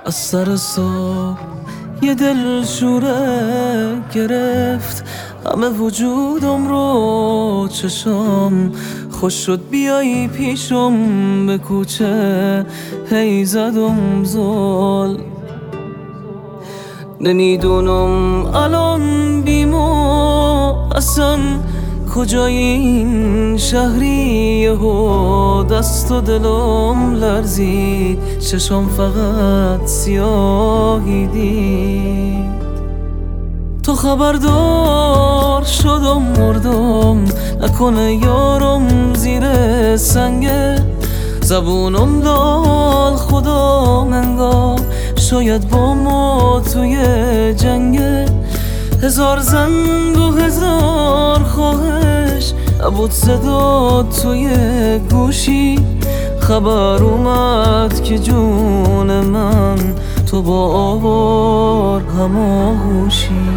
از سر صبح یه دل شوره گرفت همه وجودم رو، چشام خوش شد بیایی پیشم، به کوچه هی زدم زل. نمیدونم الان بیمو اصلا کجای این شهری، و دست و دلم لرزید، چشم فقط سیاهی دید. تو خبردار شدم مردم، نکنه یارم زیر سنگه، زبونم دال خدا منگاه، شاید با ما توی جنگه. هزار زنگ و هزار خواهش نبود صدا توی گوشی، خبر اومد که جون من تو با آوار هماهوشی.